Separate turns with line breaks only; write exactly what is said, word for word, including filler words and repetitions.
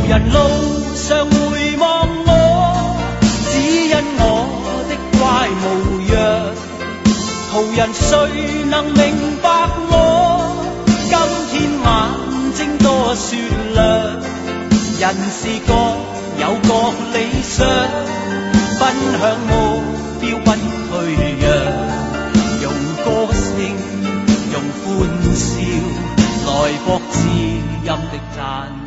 途人路上回望我，只因我的乖模樣。途人誰能明白我？今天眼睛多雪亮，人是各有各理想，奔向目標不退讓，用歌聲用歡笑來博知音的讚。